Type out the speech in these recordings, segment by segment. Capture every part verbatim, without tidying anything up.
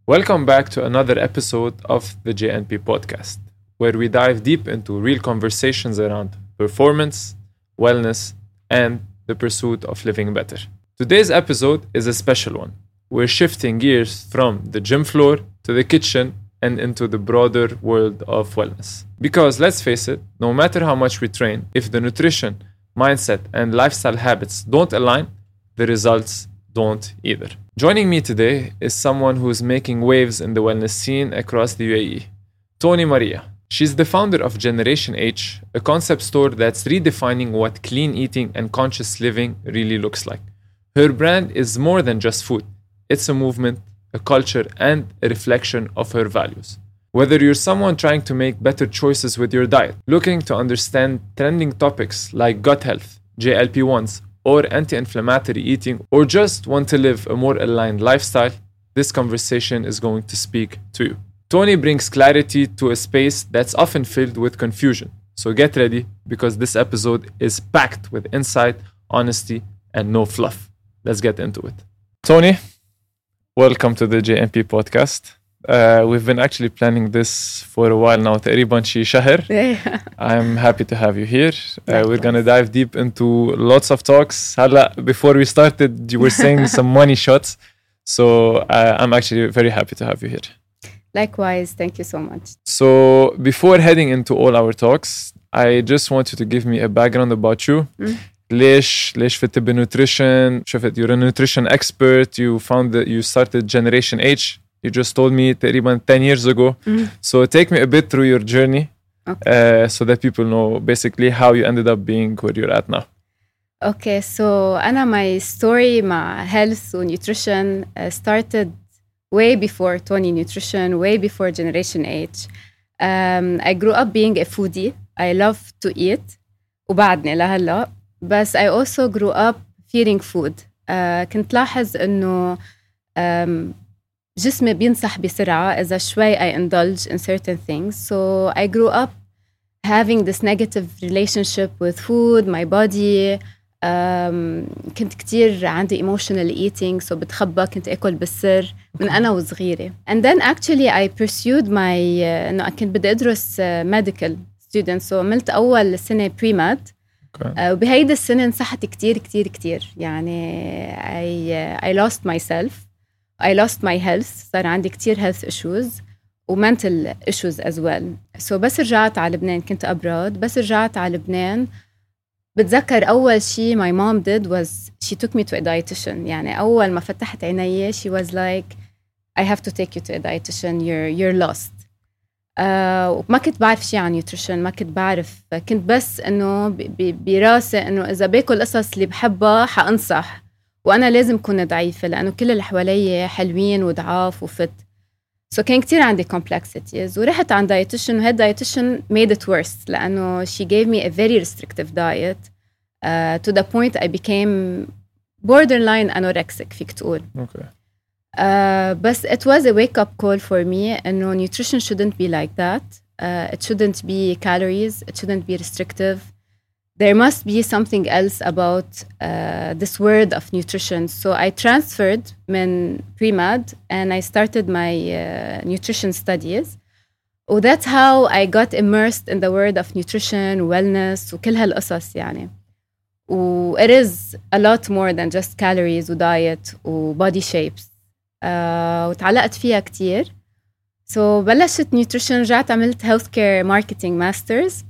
Welcome back to another episode of the J N P podcast, where we dive deep into real conversations around performance, wellness, and the pursuit of living better. Today's episode is a special one. We're shifting gears from the gym floor to the kitchen and into the broader world of wellness. Because let's face it, no matter how much we train, if the nutrition, mindset, and lifestyle habits don't align, the results don't either. Joining me today is someone who's making waves in the wellness scene across the U A E, Tony Maria. She's the founder of Generation H, a concept store that's redefining what clean eating and conscious living really looks like. Her brand is more than just food. It's a movement, a culture, and a reflection of her values. Whether you're someone trying to make better choices with your diet, looking to understand trending topics like gut health, G L P ones, or anti-inflammatory eating, or just want to live a more aligned lifestyle, this conversation is going to speak to you. Tony brings clarity to a space that's often filled with confusion. So get ready, because this episode is packed with insight, honesty, and no fluff. Let's get into it. Tony, welcome to the J N P podcast. Uh, we've been actually planning this for a while now. تقريبا شي شهر. I'm happy to have you here. Uh, we're going to dive deep into lots of talks. هلا, before we started, you were saying some money shots. So uh, I'm actually very happy to have you here. Likewise, thank you so much. So before heading into all our talks, I just want you to give me a background about you. Mm. ليش ليش فت بnutrition? شفت, you're a nutrition expert. You found that you started Generation H. You just told me تقريبا ten years ago. Mm. So take me a bit through your journey, okay. uh, so that people know basically how you ended up being where you're at now. Okay, so أنا my story مع health and nutrition uh, started way before Tony Nutrition, way before Generation H. Um, I grew up being a foodie. I love to eat. وبعدني لهلا. But I also grew up fearing food. Uh, كنت لاحظ إنه um, جسمي بينصح بسرعة إذا شوي I indulge in certain things. So I grew up having this negative relationship with food, my body. Um, كنت كتير عندي emotional eating, so بتخبى كنت أكل بالسر من أنا وصغيرة. And then actually I pursued my uh, إنه كنت بدي أدرس uh, medical student. So عملت أول سنة pre-med. Okay. Uh, وبهيدا السنة نصحت كتير كتير كتير. يعني I, uh, I lost myself. I lost my health. صار عندي كتير health issues و mental issues as well. So بس رجعت على لبنان كنت abroad. بس رجعت على لبنان بتذكر أول شيء my mom did was she took me to a dietitian. يعني أول ما فتحت عيني she was like I have to take you to a dietitian. You're you're lost. Uh, ما كنت بعرف شيء عن nutrition. ما كنت بعرف. كنت بس إنه براسي إنه إذا باكل قصص اللي بحبها حأنصح. وأنا لازم كون ضعيفة لأنه كل اللي حوالي حلوين وضعاف وفت. So كان كتير عندي complexities. ورحت عن dietitian وهاد dietitian made it worse لأنه she gave me a very restrictive diet uh, to the point I became borderline anorexic فيك تقول. Okay. Uh, بس it was a wake up call for me إنه nutrition shouldn't be like that. Uh, it shouldn't be calories. It shouldn't be restrictive. There must be something else about uh, this word of nutrition. So I transferred من pre-med and I started my uh, nutrition studies. Oh, that's how I got immersed in the world of nutrition, wellness, وكل هالقصص يعني. و it is a lot more than just calories و diet و body shapes. Uh, وتعلقت فيها كتير. So بلشت nutrition, رجعت عملت healthcare marketing masters.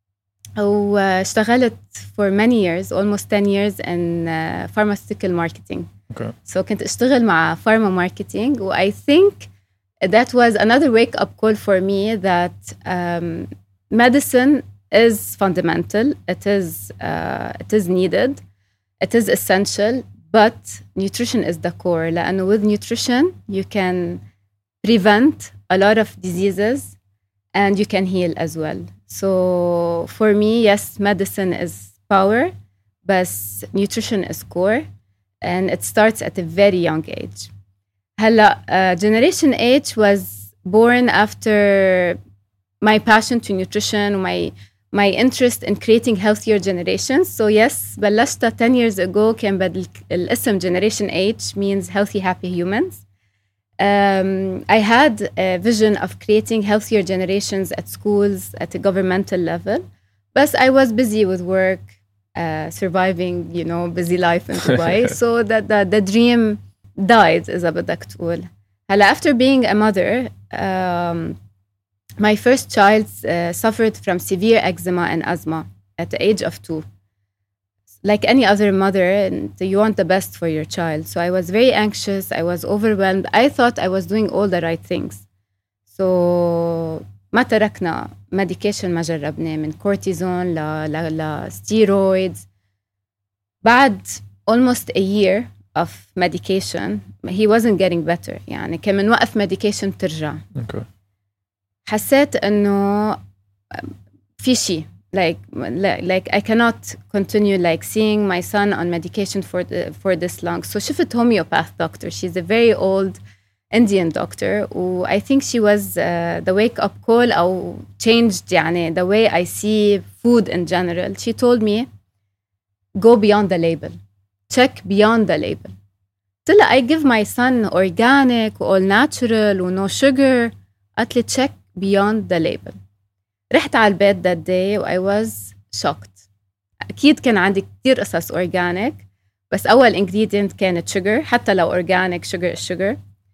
واشتغلت for many years, almost ten years in uh, pharmaceutical marketing. Okay. So كنت اشتغل مع pharma marketing. و I think that was another wake up call for me that um, medicine is fundamental. It is uh, it is needed. It is essential. But nutrition is the core. لأنه with nutrition you can prevent a lot of diseases and you can heal as well. So for me, yes, medicine is power, but nutrition is core, and it starts at a very young age. هلا, uh, Generation H was born after my passion to nutrition, my my interest in creating healthier generations. So yes, بلشتها ten years ago. كان بدل الاسم Generation H means healthy, happy humans. Um, I had a vision of creating healthier generations at schools at a governmental level, but I was busy with work, uh, surviving, you know, busy life in Dubai. So that the, the dream died, إذا بدك تقول. هلا, after being a mother, um, my first child uh, suffered from severe eczema and asthma at the age of two. Like any other mother, you want the best for your child. So I was very anxious. I was overwhelmed. I thought I was doing all the right things. So ما تركنا medication ما جربنا من cortisone ل ل ل steroids. بعد almost a year of medication, he wasn't getting better. يعني كمان وقف medication ترجع. Okay. حسيت إنه في شيء. Like, like I cannot continue like seeing my son on medication for the, for this long. So شفت homeopath doctor. She's a very old Indian doctor. Who I think she was uh, the wake up call أو changed يعني the way I see food in general. She told me, go beyond the label. Check beyond the label. Till I give my son organic, all natural, no sugar. قالت لي check beyond the label. رحت على البيت that day و I was shocked. أكيد كان عندي كتير قصص organic, بس أول ingredient كانت sugar. حتى لو organic sugar is sugar.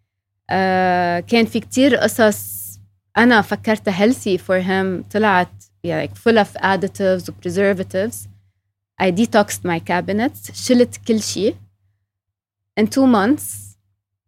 uh, كان في كتير قصص أنا فكرتها healthy for him طلعت like full of additives و preservatives. I detoxed my cabinets. شلت كل شيء. In two months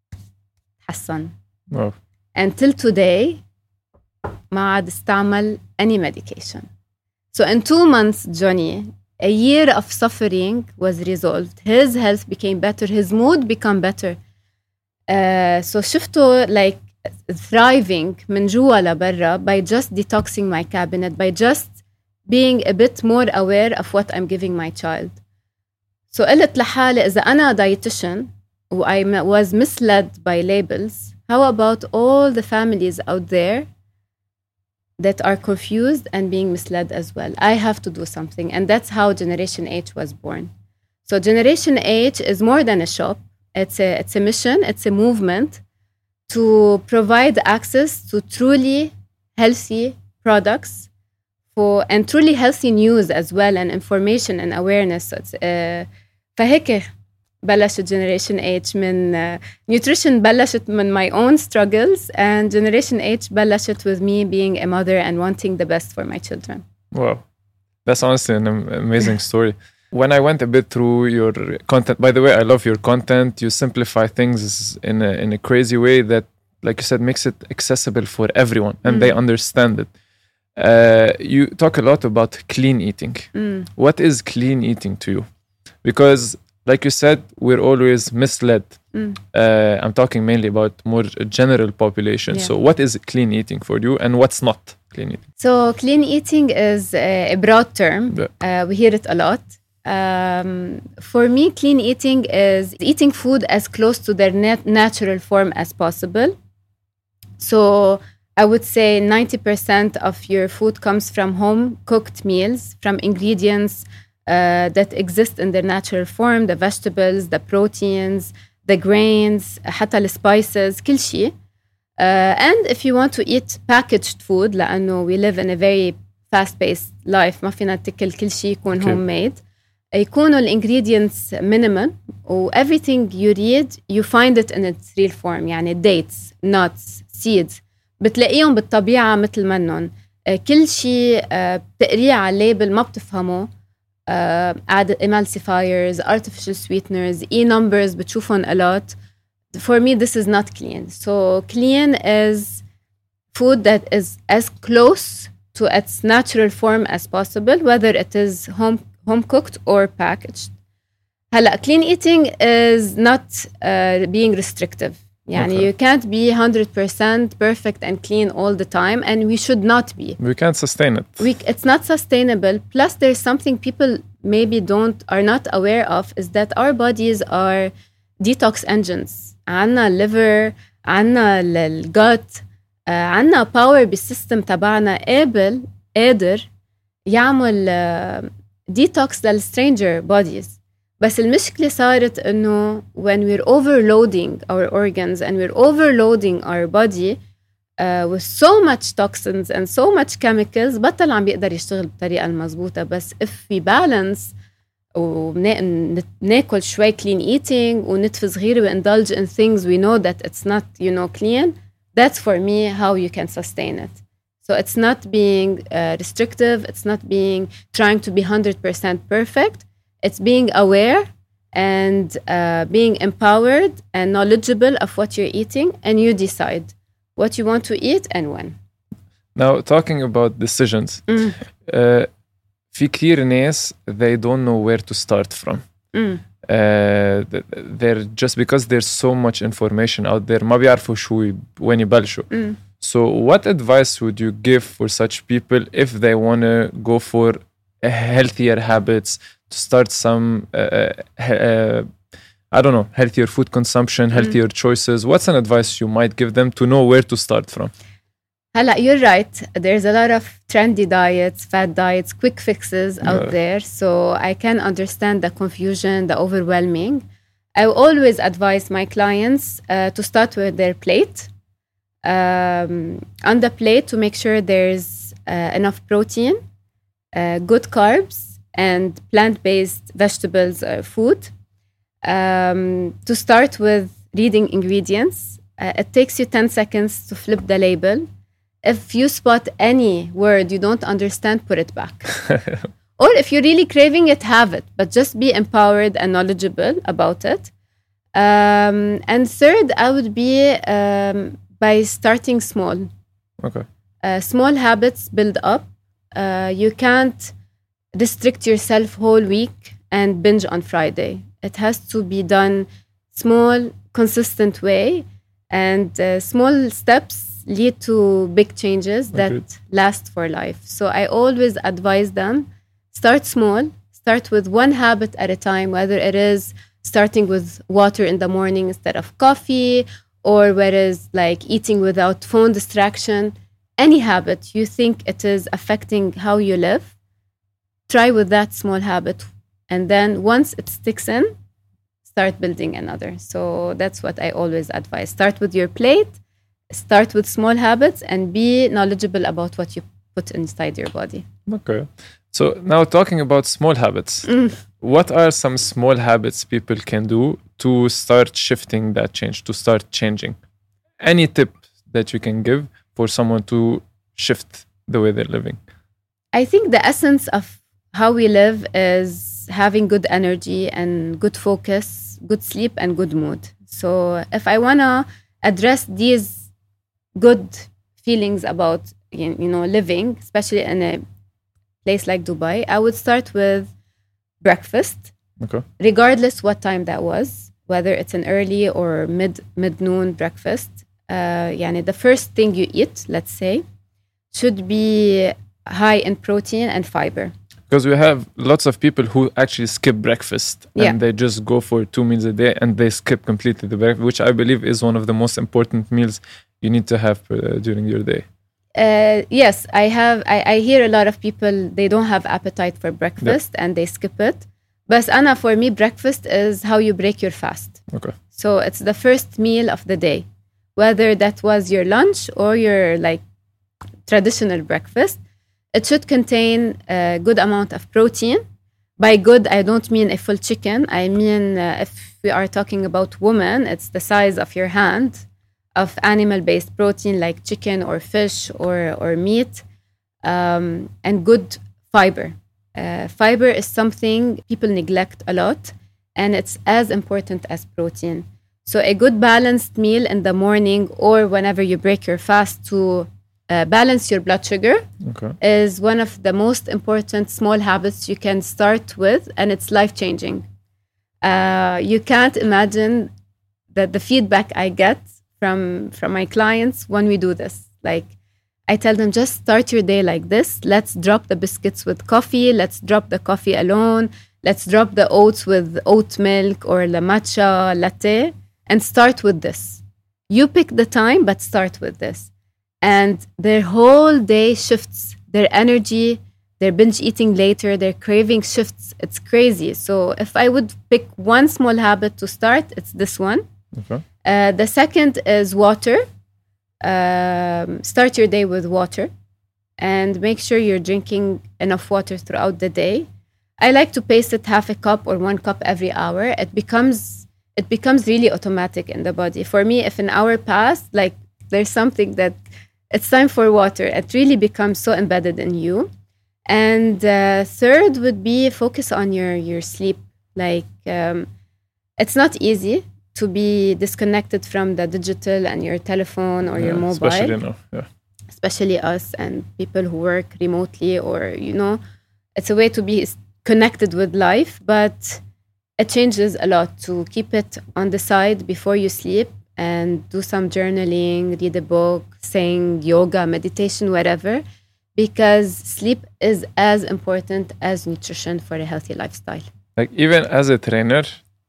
حسن. Wow. Until today ما عاد استعمل any medication. So in two months, Johnny, a year of suffering was resolved. His health became better. His mood became better. Uh, so شفته like thriving من جوا لبرا by just detoxing my cabinet, by just being a bit more aware of what I'm giving my child. So قلت لحالي إذا أنا dietitian و I was misled by labels, how about all the families out there that are confused and being misled as well? I have to do something. And that's how Generation H was born. So Generation H is more than a shop. It's a, it's a mission. It's a movement to provide access to truly healthy products for, and truly healthy news as well, and information and awareness. It's, uh, فهيك بلشت Generation H من uh, nutrition بلشت من my own struggles, and Generation H بلشت with me being a mother and wanting the best for my children. Wow. That's honestly an amazing story. When I went a bit through your content, by the way, I love your content. You simplify things in a, in a crazy way that, like you said, makes it accessible for everyone and mm. they understand it. Uh, you talk a lot about clean eating. Mm. What is clean eating to you? Because like you said, we're always misled. Mm. Uh, I'm talking mainly about more general population. Yeah. So what is clean eating for you and what's not clean eating? So clean eating is a broad term. Yeah. Uh, we hear it a lot. Um, for me, clean eating is eating food as close to their nat- natural form as possible. So I would say ninety percent of your food comes from home-cooked meals, from ingredients Uh, that exist in their natural form, the vegetables, the proteins, the grains, حتى the spices, كل شيء. Uh, and if you want to eat packaged food, لأنه we live in a very fast-paced life, ما فينا تاكل كل شيء يكون okay. homemade. يكونوا ال ingredients minimum, و everything you read, you find it in its real form. يعني dates, nuts, seeds. بتلاقيهم بالطبيعة مثل منهم. Uh, كل شيء uh, بتقريه على الليبل ما بتفهمه. Uh, add emulsifiers, artificial sweeteners, e-numbers, بتشوفهم a lot. For me, this is not clean. So clean is food that is as close to its natural form as possible, whether it is home home cooked or packaged. هلا, clean eating is not uh, being restrictive. يعني okay. you can't be one hundred percent perfect and clean all the time, and we should not be. We can't sustain it. We, it's not sustainable. Plus, there's something people maybe don't are not aware of, is that our bodies are detox engines. عنا liver, عنا الgut, عنا power بالسيستم تبعنا قابل قادر يعمل uh, detox لل stranger bodies. بس المشكلة صارت إنه when we're overloading our organs and we're overloading our body uh, with so much toxins and so much chemicals بطل عم بيقدر يشتغل بالطريقة المضبوطة. بس if we balance وناكل شوي clean eating ونتف صغيرة we indulge in things we know that it's not, you know, clean, that's for me how you can sustain it. So it's not being uh, restrictive, it's not being trying to be one hundred percent perfect. It's being aware and uh, being empowered and knowledgeable of what you're eating, and you decide what you want to eat and when. Now, talking about decisions, mm. uh, في كتير ناس they don't know where to start from. Mm. Uh, they're just because there's so much information out there ما بيعرفوا شو وين يبلشوا. Mm. So what advice would you give for such people if they want to go for healthier habits, to start some uh, uh, I don't know, healthier food consumption, healthier mm. choices? What's an advice you might give them to know where to start from? Hala, you're right. There's a lot of trendy diets, fad diets, quick fixes out yeah. there. So I can understand the confusion, the overwhelming. I always advise my clients uh, to start with their plate. Um, on the plate, to make sure there's uh, enough protein, uh, good carbs, and plant-based vegetables uh, food. Um, to start with reading ingredients, uh, it takes you ten seconds to flip the label. If you spot any word you don't understand, put it back. Or if you're really craving it, have it, but just be empowered and knowledgeable about it. Um, and third, I would be um, by starting small. Okay. Uh, small habits build up. Uh, you can't restrict yourself whole week and binge on Friday. It has to be done small, consistent way, and uh, small steps lead to big changes that okay. last for life. So I always advise them, start small, start with one habit at a time, whether it is starting with water in the morning instead of coffee, or whether it's like eating without phone distraction. Any habit you think it is affecting how you live, try with that small habit. And then once it sticks in, start building another. So that's what I always advise. Start with your plate, start with small habits, and be knowledgeable about what you put inside your body. Okay. So now talking about small habits, mm. what are some small habits people can do to start shifting that change, to start changing? Any tip that you can give for someone to shift the way they're living? I think the essence of how we live is having good energy and good focus, good sleep, and good mood. So if I want to address these good feelings about, you know, living, especially in a place like Dubai, I would start with breakfast. Okay. Regardless what time that was, whether it's an early or mid mid-noon breakfast. Uh, yani the first thing you eat, let's say, should be high in protein and fiber. Because we have lots of people who actually skip breakfast and yeah. they just go for two meals a day and they skip completely the breakfast, which I believe is one of the most important meals you need to have uh, during your day. Uh, yes, I have. I, I hear a lot of people, they don't have appetite for breakfast yeah. and they skip it. But Anna, for me, breakfast is how you break your fast. Okay. So it's the first meal of the day, whether that was your lunch or your like traditional breakfast. It should contain a good amount of protein. By good, I don't mean a full chicken. I mean, uh, if we are talking about women, it's the size of your hand of animal-based protein like chicken or fish or, or meat, um, and good fiber. Uh, fiber is something people neglect a lot, and it's as important as protein. So a good balanced meal in the morning or whenever you break your fast to uh, balance your blood sugar okay. is one of the most important small habits you can start with, and it's life-changing. Uh, you can't imagine that the feedback I get from from my clients when we do this. Like, I tell them, just start your day like this. Let's drop the biscuits with coffee. Let's drop the coffee alone. Let's drop the oats with oat milk or the matcha latte and start with this. You pick the time, but start with this. And their whole day shifts. Their energy they're binge eating later, their craving shifts. It's crazy. So if I would pick one small habit to start, it's this one. Okay. Uh, the second is water. Um, start your day with water and make sure you're drinking enough water throughout the day. I like to pace it half a cup or one cup every hour. It becomes it becomes really automatic in the body. For me, if an hour passed, like there's something that it's time for water. It really becomes so embedded in you. And uh, third would be focus on your your sleep. Like um, it's not easy to be disconnected from the digital and your telephone or Yeah, your mobile. especially now. Yeah. Especially us and people who work remotely, or you know, it's a way to be connected with life, but it changes a lot to keep it on the side before you sleep and do some journaling, read a book, sing, yoga, meditation, whatever, because sleep is as important as nutrition for a healthy lifestyle. Like even as a trainer,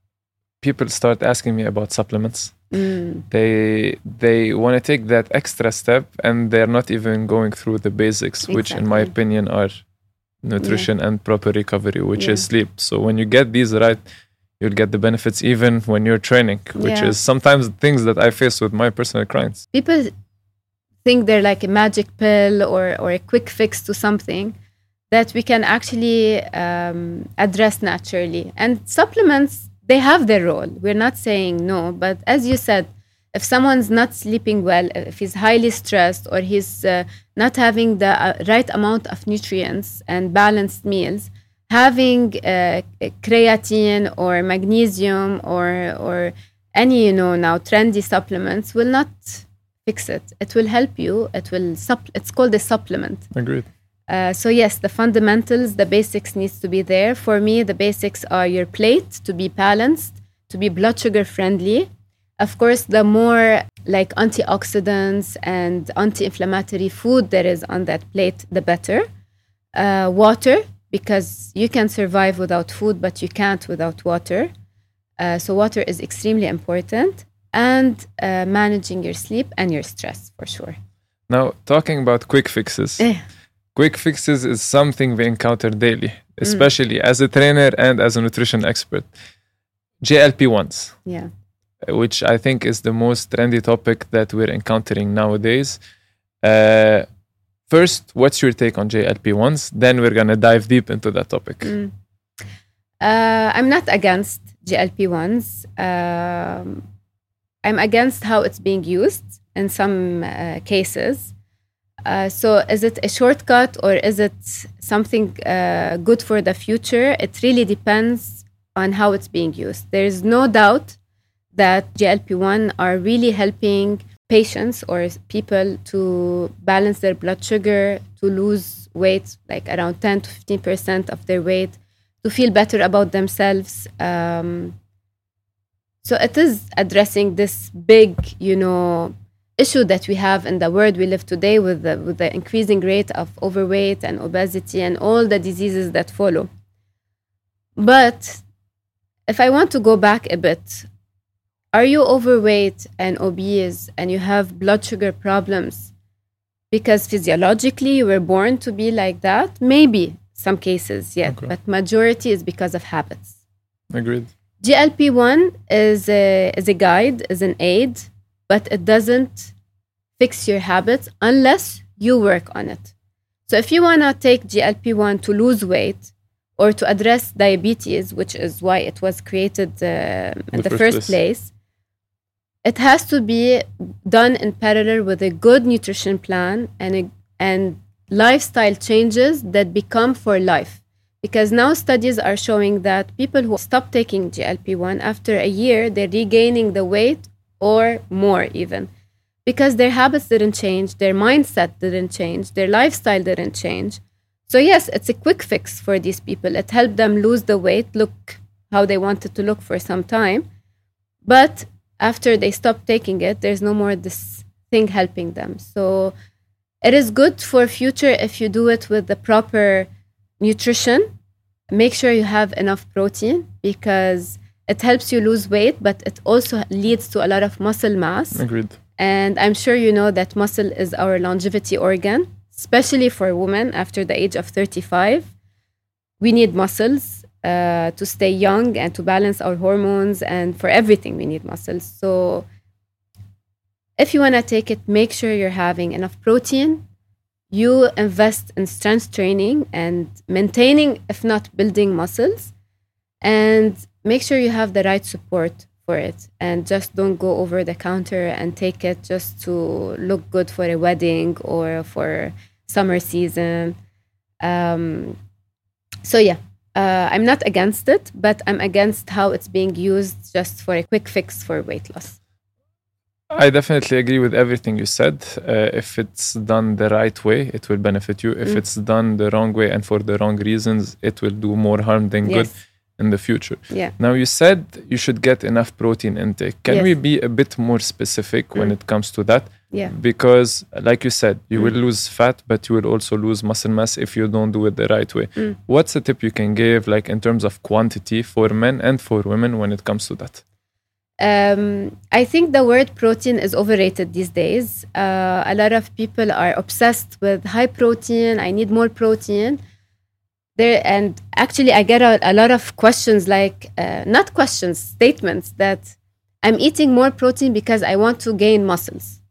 people start asking me about supplements. Mm. They they want to take that extra step and they're not even going through the basics, which in my Exactly. opinion are nutrition and proper recovery, which Yeah. is sleep. So when you get these right, you'll get the benefits even when you're training, which Yeah. is sometimes things that I face with my personal clients. People think they're like a magic pill or, or a quick fix to something that we can actually um, address naturally. And supplements, they have their role. We're not saying no, but as you said, if someone's not sleeping well, if he's highly stressed or he's uh, not having the uh, right amount of nutrients and balanced meals, having uh, creatine or magnesium or or any, you know, now trendy supplements will not fix it. It will help you. It will supp- it's called a supplement. Agreed. Uh, so yes, the fundamentals, the basics needs to be there. For me, the basics are your plate to be balanced, to be blood sugar friendly. Of course, the more like antioxidants and anti-inflammatory food there is on that plate, the better. Uh, water, because you can survive without food, but you can't without water. Uh, so water is extremely important. And uh, managing your sleep and your stress, for sure. Now, talking about quick fixes. Eh. Quick fixes is something we encounter daily, especially as a trainer and as a nutrition expert. G L P ones, Yeah. which I think is the most trendy topic that we're encountering nowadays. Uh, first, what's your take on G L P ones? Then we're going to dive deep into that topic. Mm. Uh, I'm not against G L P ones. Um, I'm against how it's being used in some uh, cases. Uh, so is it a shortcut or is it something uh, good for the future? It really depends on how it's being used. There's no doubt that G L P one are really helping patients or people to balance their blood sugar, to lose weight, like around ten to fifteen percent of their weight, to feel better about themselves. Um, so it is addressing this big, you know, issue that we have in the world we live today with the, with the increasing rate of overweight and obesity and all the diseases that follow. But if I want to go back a bit, are you overweight and obese and you have blood sugar problems because physiologically you were born to be like that? Maybe some cases, yeah, Okay. but majority is because of habits. Agreed. G L P one is a, is a guide, is an aid, but it doesn't fix your habits unless you work on it. So if you want to take G L P one to lose weight or to address diabetes, which is why it was created uh, in the, the first first place, it has to be done in parallel with a good nutrition plan and a, and lifestyle changes that become for life. Because now studies are showing that people who stop taking G L P one, after a year, they're regaining the weight or more even. Because their habits didn't change, their mindset didn't change, their lifestyle didn't change. So yes, it's a quick fix for these people. It helped them lose the weight, look how they wanted to look for some time. But after they stop taking it, there's no more this thing helping them. So it is good for future if you do it with the proper nutrition. Make sure you have enough protein because it helps you lose weight, but it also leads to a lot of muscle mass. Agreed. And I'm sure you know that muscle is our longevity organ. especially for women after the age of thirty-five. We need muscles uh, to stay young and to balance our hormones, and for everything we need muscles. So if you want to take it, make sure you're having enough protein. You invest in strength training and maintaining, if not building, muscles, and make sure you have the right support for it, and just don't go over the counter and take it just to look good for a wedding or for summer season. Um, so yeah, uh, I'm not against it, but I'm against how it's being used just for a quick fix for weight loss. I definitely agree with everything you said. Uh, if it's done the right way, it will benefit you. If mm. it's done the wrong way and for the wrong reasons, it will do more harm than yes. good in the future. Yeah. Now, you said you should get enough protein intake. Can yes. we be a bit more specific mm. when it comes to that? Yeah. Because, like you said, you mm. will lose fat, but you will also lose muscle mass if you don't do it the right way. Mm. What's a tip you can give, like in terms of quantity for men and for women when it comes to that? Um, I think the word protein is overrated these days. Uh, a lot of people are obsessed with high protein. I need more protein. There, and actually, I get a, a lot of questions, like uh, not questions, statements that I'm eating more protein because I want to gain muscles.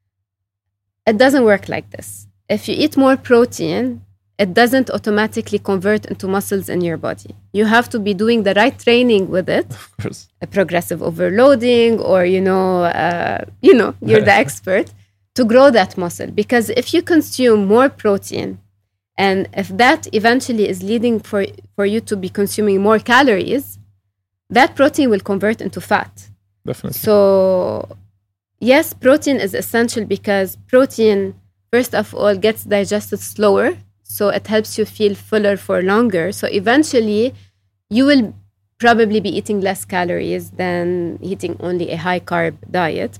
It doesn't work like this. If you eat more protein, it doesn't automatically convert into muscles in your body. You have to be doing the right training with it. Of course. A progressive overloading, or, you know, uh, you know, you're the expert, to grow that muscle. Because if you consume more protein, and if that eventually is leading for, for you to be consuming more calories, that protein will convert into fat. Definitely. So, yes, protein is essential because protein, first of all, gets digested slower. So it helps you feel fuller for longer. So eventually, you will probably be eating less calories than eating only a high-carb diet.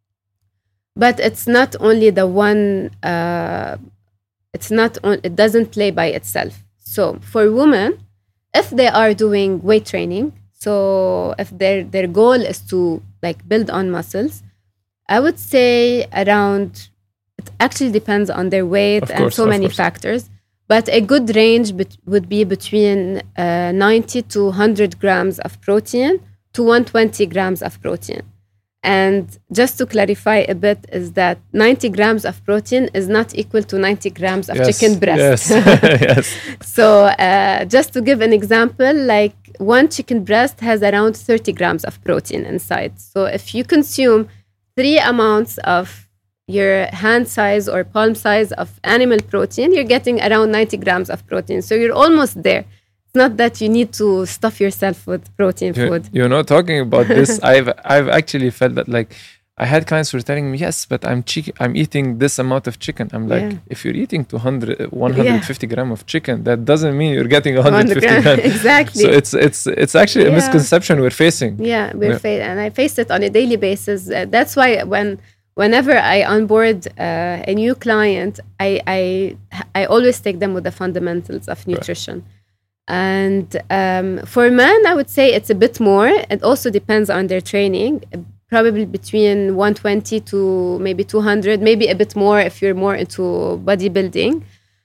But it's not only the one, uh, it's not, on, it doesn't play by itself. So for women, if they are doing weight training, so if their, their goal is to like build on muscles, I would say around, it actually depends on their weight of and course, so many course. factors. But a good range bet- would be between uh, ninety to one hundred grams of protein to one hundred twenty grams of protein. And just to clarify a bit, is that ninety grams of protein is not equal to ninety grams of yes, chicken breast. Yes, yes. So uh, just to give an example, like one chicken breast has around thirty grams of protein inside. So if you consume three amounts of your hand size or palm size of animal protein, you're getting around ninety grams of protein. So you're almost there. It's not that you need to stuff yourself with protein you, food. You know, talking about this, I've I've actually felt that, like, I had clients who were telling me, yes, but I'm chicken, I'm eating this amount of chicken. I'm like, yeah. if you're eating two hundred, one hundred fifty yeah. grams of chicken, that doesn't mean you're getting one hundred fifty grams. Exactly. So it's it's it's actually yeah. a misconception we're facing. Yeah, we're yeah. Fa- and I face it on a daily basis. Uh, that's why when whenever I onboard uh, a new client, I, I I always take them with the fundamentals of nutrition. Right. And um, for men, I would say it's a bit more. It also depends on their training. Probably between one hundred twenty to maybe two hundred, maybe a bit more if you're more into bodybuilding.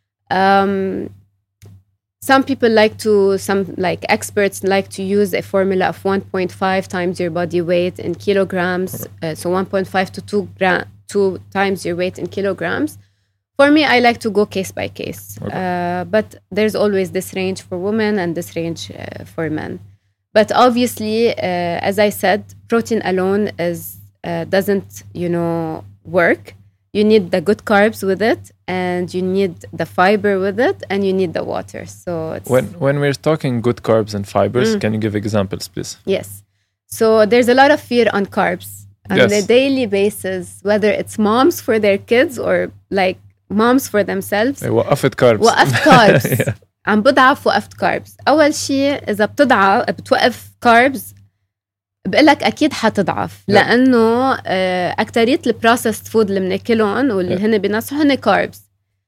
Um, some people like to, some like experts like to use a formula of one point five times your body weight in kilograms. Uh, so one point five to two, gra- two times your weight in kilograms. For me, I like to go case by case. Okay. Uh, but there's always this range for women and this range uh, for men. But obviously, uh, as I said, protein alone is uh, doesn't, you know, work. You need the good carbs with it, and you need the fiber with it, and you need the water. So it's when when we're talking good carbs and fibers, mm. can you give examples, please? Yes. So there's a lot of fear on carbs on yes. a daily basis, whether it's moms for their kids or like moms for themselves. وقفت carbs. وقفت carbs. yeah. عم بضعف وقفت كاربس. أول شيء إذا بتضعف بتوقف كاربس بقولك أكيد حتضعف yeah. لأنه أكترية البروسيسد فود اللي بناكلهم واللي yeah. هن بينصحوا هن كاربس.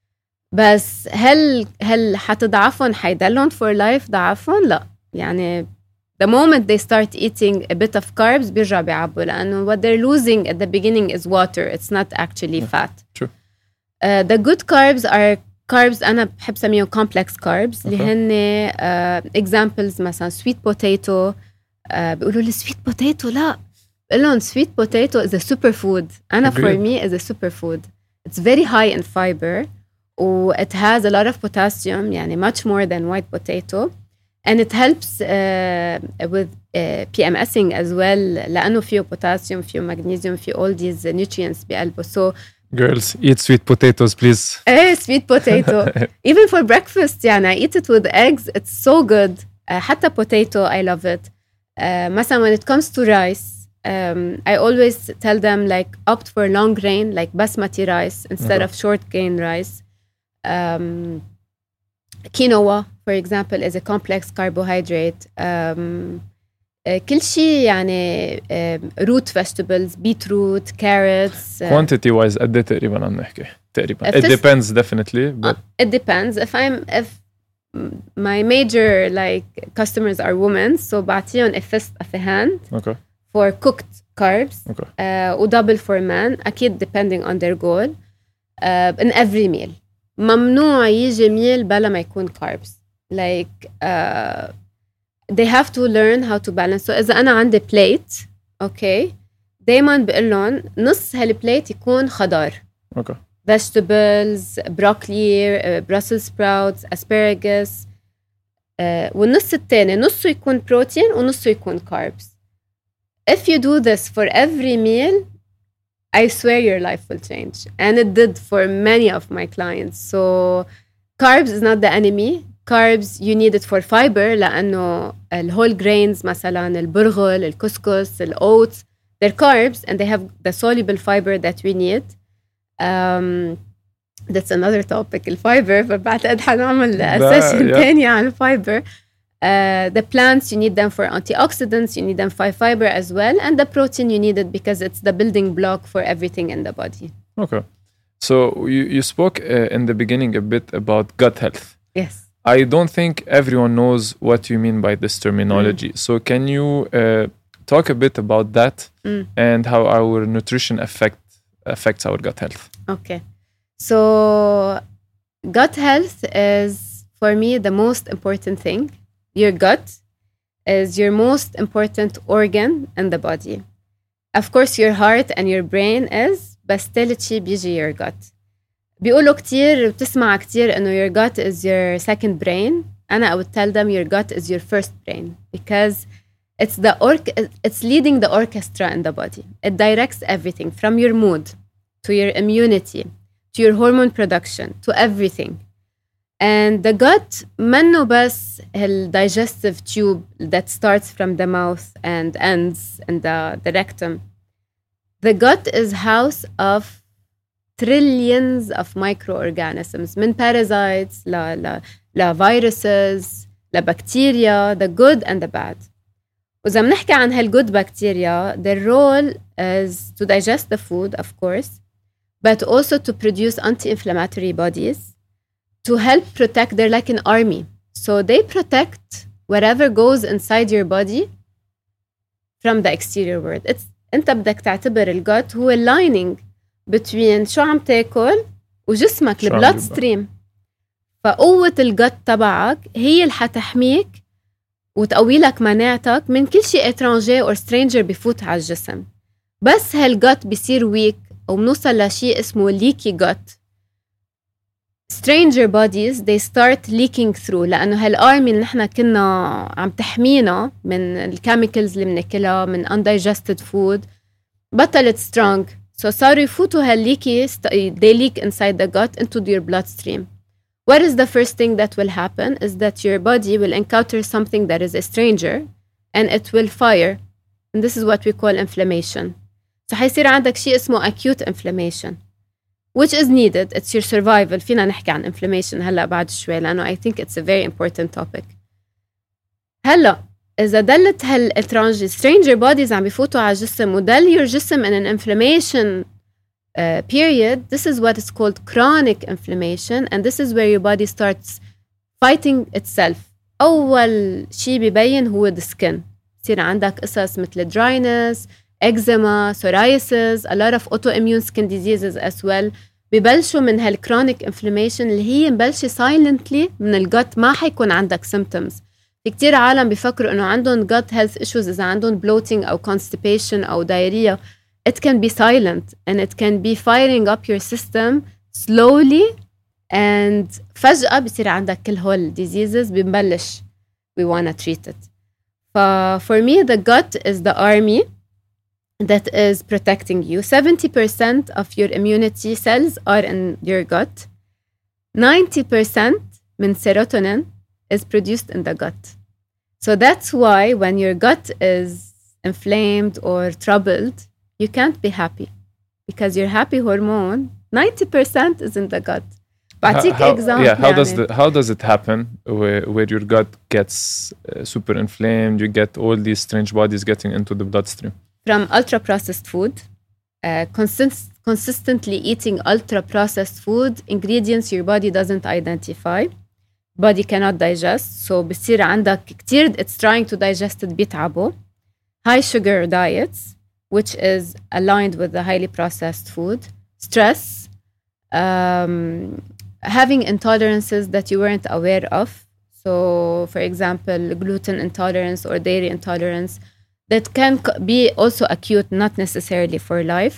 بس هل هل حتضعفهم حيضلهم for life ضعفهم؟ لا. يعني the moment they start eating a bit of carbs بيرجعوا بيعبوا لأنه what they're losing at the beginning is water. It's not actually yeah. fat. True. uh, the good carbs are carbs أنا بحب سميهم complex carbs اللي Okay. هن uh, examples مثلا sweet potato. uh, بيقولوا لي sweet potato لا بقول لهم sweet potato is a superfood. أنا for Agreed. me is a superfood. It's very high in fiber و it has a lot of potassium يعني much more than white potato and it helps uh, with uh, PMSing as well لأنه فيه potassium فيه magnesium فيه all these nutrients بقلبه. So Girls, eat sweet potatoes, please. ايه sweet potato even for breakfast يعني I eat it with eggs. It's so good. uh, حتى potato I love it. uh, مثلا when it comes to rice um, I always tell them like opt for long grain like basmati rice instead Okay. of short grain rice. um, quinoa for example is a complex carbohydrate. um, uh, كل شيء يعني um, root vegetables beetroot carrots. uh, Quantity wise قد ايه تقريبا عم نحكي تقريبا. If It this- depends definitely, but it depends. If I'm if my major like customers are women, so بعطيهم a fist of a hand okay, for cooked carbs. okay. uh, و double for men أكيد depending on their goal. uh, in every meal ممنوع يجي meal بلا ما يكون carbs. like uh, they have to learn how to balance. so إذا أنا عندي plate okay دايما بقول لهم نص هالبليت يكون خضار Okay. vegetables, broccoli, uh, Brussels sprouts, asparagus. uh, والنص التاني نصه يكون protein ونصه يكون carbs. If you do this for every meal, I swear your life will change. And it did for many of my clients. So carbs is not the enemy. Carbs you need it for fiber لأنه الwhole grains مثلا البرغل, الكسكس, الoats, they're carbs and they have the soluble fiber that we need. Um, that's another topic الفايبر فبعتقد حنعمل session yeah. تانية عن الفايبر. Uh, the plants you need them for antioxidants, you need them for fiber as well, and the protein you need it because it's the building block for everything in the body. Okay. So you, you spoke uh, in the beginning a bit about gut health. Yes. I don't think everyone knows what you mean by this terminology. So can you uh, talk a bit about that Mm. and how our nutrition affect affects our gut health? Okay. So gut health is for me the most important thing. Your gut is your most important organ in the body. Of course your heart and your brain is بس تالت شي بيجي your gut. بيقولوا كتير بتسمع كتير إنه your gut is your second brain. أنا I would tell them your gut is your first brain because it's the orc- it's leading the orchestra in the body. It directs everything from your mood to your immunity to your hormone production to everything. And the gut منه بس the digestive tube that starts from the mouth and ends in the, the rectum. The gut is house of trillions of microorganisms من parasites ل, ل, ل viruses ل bacteria, the good and the bad. وإذا بنحكي عن هالgood bacteria, their role is to digest the food, of course, but also to produce anti-inflammatory bodies, to help protect. They're like an army. So they protect whatever goes inside your body from the exterior world. It's أنت بدك تعتبر الgut هو lining between شو عم تاكل وجسمك شو عم البلاد يبقى. ستريم. فقوة الgut تبعك هي اللي حتحميك وتقوي لك مناعتك من كل شيء étranger or stranger بفوت على الجسم. بس هالgut بيصير weak وبنوصل لشيء اسمه leaky gut. Stranger bodies they start leaking through لأنه هالارمي اللي نحن كنا عم تحمينا من الكيميكلز اللي بناكلها من undigested food بطلت strong. So صاروا يفوتوا هالleaky they leak inside the gut into your bloodstream. What is the first thing that will happen is that your body will encounter something that is a stranger and it will fire. And this is what we call inflammation. So حيصير عندك شيء اسمه acute inflammation which is needed. It's your survival. فينا نحكي عن inflammation هلأ بعد شوي لأنه I think it's a very important topic. هلأ إذا دلت هالإترانجي stranger bodies عم بيفوتوا على الجسم ودل your جسم in an inflammation uh, period, this is what is called chronic inflammation and this is where your body starts fighting itself. أول شيء بيبين هو the skin. يصير عندك قصص مثل dryness, eczema, psoriasis, a lot of autoimmune skin diseases as well. ببلشوا من هالكرونيك انفلاميشن اللي هي مبلشة silently من الجت، ما حيكون عندك symptoms. في كتير عالم بيفكروا إنه عندهم gut health issues إذا عندهم bloating أو constipation أو diarrhea. It can be silent and it can be firing up your system slowly and فجأة بصير عندك كل هول diseases بنبلش we wanna treat it. ف for me the gut is the army that is protecting you. seventy percent of your immunity cells are in your gut. ninety percent من serotonin is produced in the gut. So that's why when your gut is inflamed or troubled, you can't be happy because your happy hormone ninety percent is in the gut. بعطيك how, example. Yeah, how يعني. does the, how does it happen where, where your gut gets uh, super inflamed, you get all these strange bodies getting into the bloodstream? From ultra processed food, uh, consist- consistently eating ultra processed food, ingredients your body doesn't identify, body cannot digest, so بصير عندك كتير it's trying to digest it بيتعبوا. High sugar diets, which is aligned with the highly processed food. Stress, um, having intolerances that you weren't aware of. So, for example, gluten intolerance or dairy intolerance that can be also acute, not necessarily for life.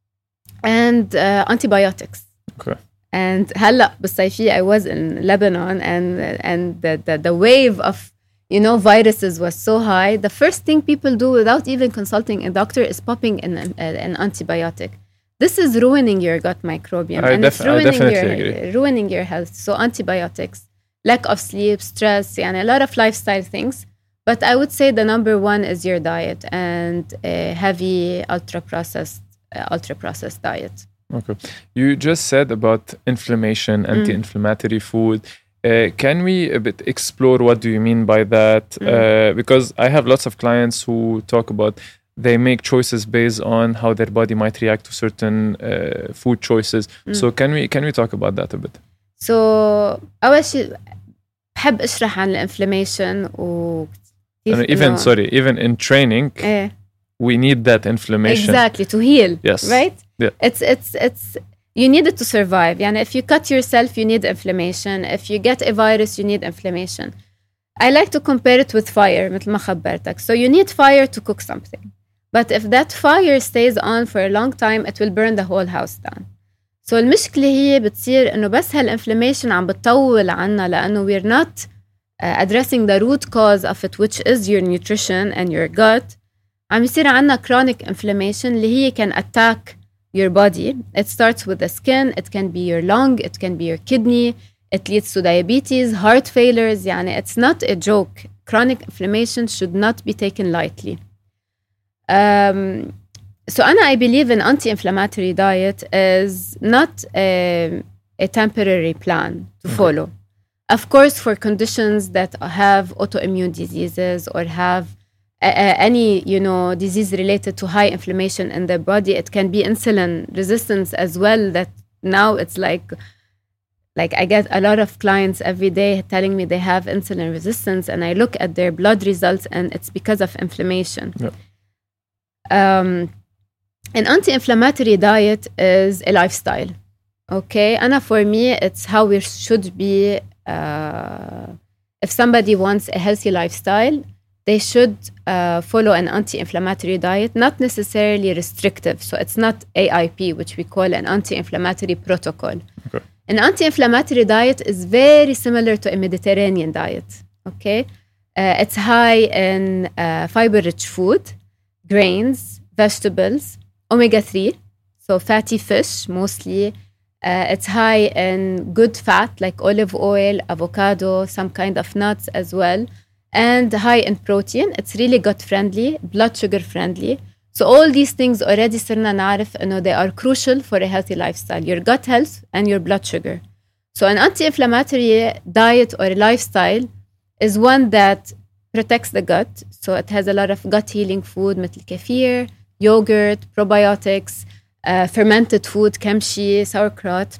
And uh, antibiotics. Okay. And هلا بالصيفية I was in Lebanon and and the, the the wave of you know viruses was so high. The first thing people do without even consulting a doctor is popping an an, an antibiotic. This is ruining your gut microbiome I and def- it's ruining I definitely your agree. ruining your health. So antibiotics, lack of sleep, stress, and a lot of lifestyle things. But I would say the number one is your diet and a heavy ultra processed uh, ultra processed diet. Okay. You just said about inflammation, anti-inflammatory food. Uh, can we a bit explore what do you mean by that? Mm. Uh, because I have lots of clients who talk about they make choices based on how their body might react to certain uh, food choices. Mm. So can we can we talk about that a bit? So أول شيء بحب أشرح عن الانفلاميشن و And even sorry, even in training, إيه. we need that inflammation. Exactly, to heal. Yes. Right? Yeah. It's it's it's you need it to survive. يعني if you cut yourself, you need inflammation. If you get a virus, you need inflammation. I like to compare it with fire, مثل ما خبرتك. So you need fire to cook something. But if that fire stays on for a long time, it will burn the whole house down. So المشكلة هي بتصير إنه بس هالinflammation عم بتطول عنا لأنه we're not uh, addressing the root cause of it, which is your nutrition and your gut. عم يصير عنا chronic inflammation اللي هي can attack your body. It starts with the skin, it can be your lung, it can be your kidney, it leads to diabetes, heart failures. يعني it's not a joke. Chronic inflammation should not be taken lightly. Um, so Anna, I believe an anti-inflammatory diet is not a, a temporary plan to Okay. follow. Of course, for conditions that have autoimmune diseases or have a, a, any, you know, disease related to high inflammation in the body, it can be insulin resistance as well. That now it's like, like I get a lot of clients every day telling me they have insulin resistance, and I look at their blood results, and it's because of inflammation. Yeah. Um, an anti-inflammatory diet is a lifestyle. Okay, and for me, it's how we should be. Uh, if somebody wants a healthy lifestyle, they should uh, follow an anti-inflammatory diet, not necessarily restrictive. So it's not A I P, which we call an anti-inflammatory protocol. Okay. An anti-inflammatory diet is very similar to a Mediterranean diet. Okay, uh, it's high in uh, fiber-rich food, grains, vegetables, omega three, so fatty fish mostly. Uh, it's high in good fat like olive oil, avocado, some kind of nuts as well, and high in protein. It's really gut friendly, blood sugar friendly. So all these things already صرنا نعرف إنه they are crucial for a healthy lifestyle, your gut health and your blood sugar. So an anti-inflammatory diet or a lifestyle is one that protects the gut. So it has a lot of gut healing food مثل kefir, yogurt, probiotics, uh, fermented food, kimchi, sauerkraut.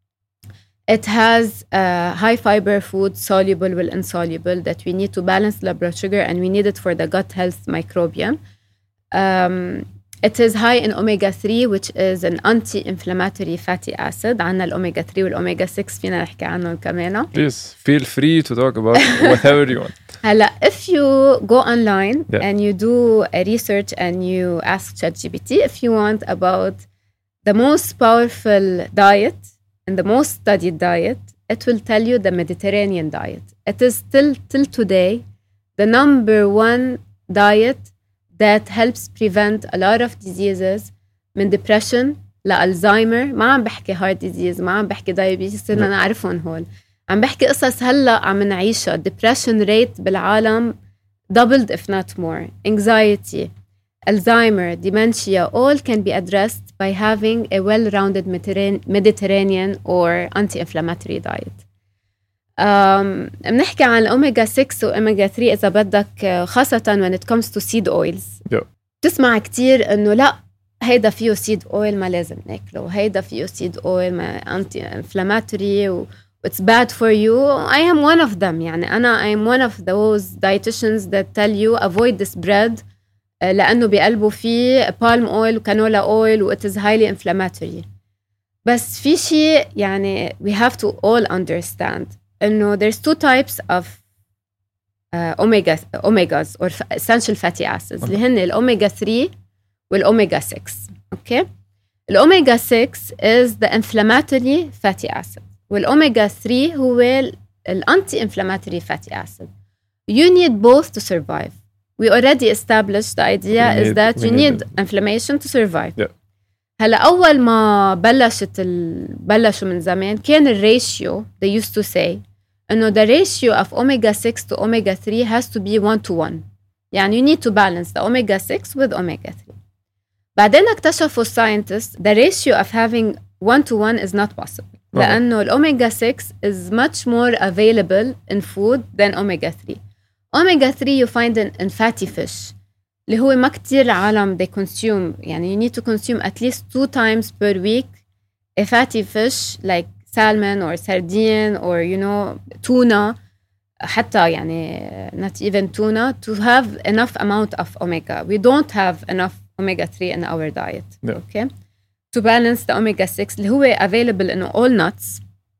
It has uh, high fiber food, soluble with insoluble, that we need to balance the blood sugar, and we need it for the gut health microbiome. Um, It is high in omega three, which is an anti-inflammatory fatty acid. عنا الأوميجا ثري والأوميجا سكس فينا نحكي عنهم كمان. Please feel free to talk about whatever you want. هلا, if you go online yeah. and you do a research and you ask ChatGPT if you want about the most powerful diet and the most studied diet, it will tell you the Mediterranean diet. It is still till today the number one diet that helps prevent a lot of diseases من depression لألزايمر. ما عم بحكي heart disease, ما عم بحكي diabetes, صرنا نعرفهم هول. عم بحكي قصص هلأ عم نعيشها. depression rate بالعالم doubled if not more. anxiety, Alzheimer, dementia, all can be addressed by having a well-rounded Mediterranean or anti-inflammatory diet. Um, بنحكي عن الأوميجا سكس وأوميجا ثري إذا بدك, خاصة when it comes to seed oils. yeah. تسمع كتير إنه لا هيدا فيه seed oil ما لازم ناكله, هيدا فيه seed oil ما anti-inflammatory و it's bad for you. I am one of them. يعني أنا I am one of those dietitians that tell you avoid this bread لأنه بقلبه فيه palm oil وكانولا oil و it is highly inflammatory. بس في شيء يعني we have to all understand إنه there's two types of uh, omega omegas or essential fatty acids اللي هن الأوميجا ثري والأوميجا سكس. okay. الأوميجا سكس is the inflammatory fatty acid والأوميجا ثري هو الانتي-inflammatory fatty acid. You need both to survive. We already established the idea need, is that you need, need inflammation to survive. Yeah. هلا أول ما بلشت ال... بلشوا من زمان كان الراتيو they used to say إنه the ratio of omega six to omega three has to be one to one. يعني you need to balance the omega six with omega three. بعدين اكتشفوا scientists the ratio of having one to one is not possible. uh-huh. لأنه الأوميجا six is much more available in food than omega three. Omega three you find in, in fatty fish اللي هو ما كتير عالم they consume. يعني you need to consume at least two times per week a fatty fish like salmon or sardine or you know tuna حتى يعني not even tuna to have enough amount of omega. We don't have enough omega three in our diet. Yeah. Okay. To balance the omega six اللي هو available in all nuts,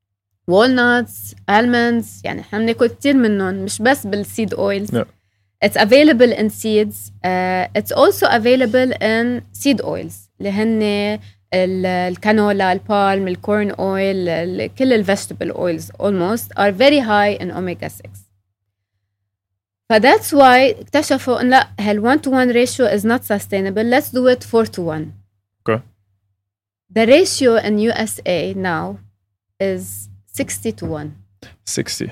walnuts, almonds. يعني احنا بناكل كتير منهم مش بس بالseed oils. Yeah. It's available in seeds. Uh, it's also available in seed oils اللي هن الكانولا, البالم, الكورن oil, كل ال vegetable oils almost are very high in omega six. ف that's why اكتشفوا إن لا هال one to one ratio is not sustainable. Let's do it four to one. Okay. The ratio in U S A now is sixty to one. sixty.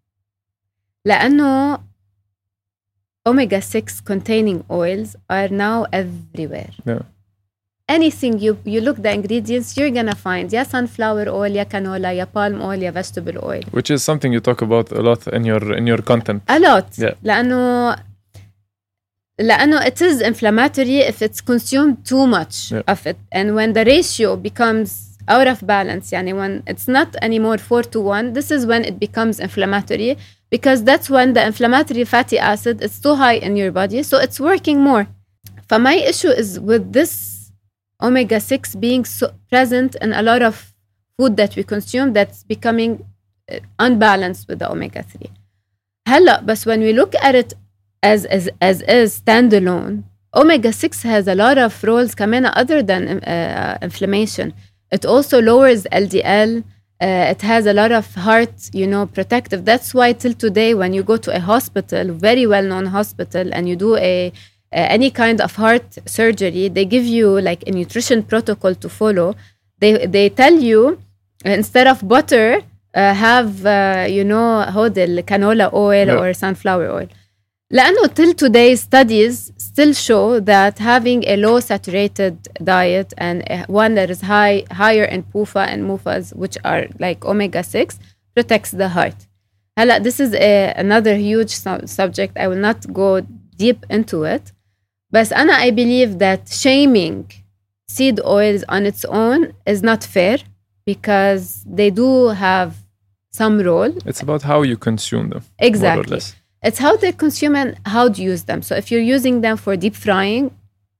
لأنه omega six containing oils are now everywhere. Yeah. Anything you you look the ingredients you're gonna find يا sunflower oil يا canola يا palm oil يا vegetable oil. Which is something you talk about a lot in your in your content. A lot. Yeah. لأنه لأنه it is inflammatory if it's consumed too much yeah. of it, and when the ratio becomes out of balance يعني when it's not anymore four to one, this is when it becomes inflammatory, because that's when the inflammatory fatty acid is too high in your body, so it's working more. So my issue is with this omega six being so present in a lot of food that we consume that's becoming unbalanced with the omega three. هلا بس when we look at it as as as is standalone, omega six has a lot of roles كمان other than uh, inflammation. It also lowers L D L. Uh, it has a lot of heart, you know, protective. That's why till today, when you go to a hospital, very well-known hospital, and you do a uh, any kind of heart surgery, they give you like a nutrition protocol to follow. They they tell you instead of butter, uh, have uh, you know, هود canola oil yeah. or sunflower oil. لأنه till today studies still show that having a low saturated diet and one that is high higher in P U F A and M U F As, which are like omega six, protects the heart. هلا this is a, another huge su- subject. I will not go deep into it. But أنا I believe that shaming seed oils on its own is not fair, because they do have some role. It's about how you consume them. Exactly. More or less. It's how they consume and how to use them. So if you're using them for deep frying,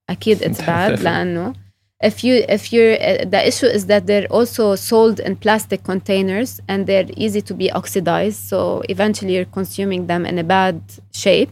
أكيد it's bad لأنه if you if you're uh, the issue is that they're also sold in plastic containers and they're easy to be oxidized, so eventually you're consuming them in a bad shape.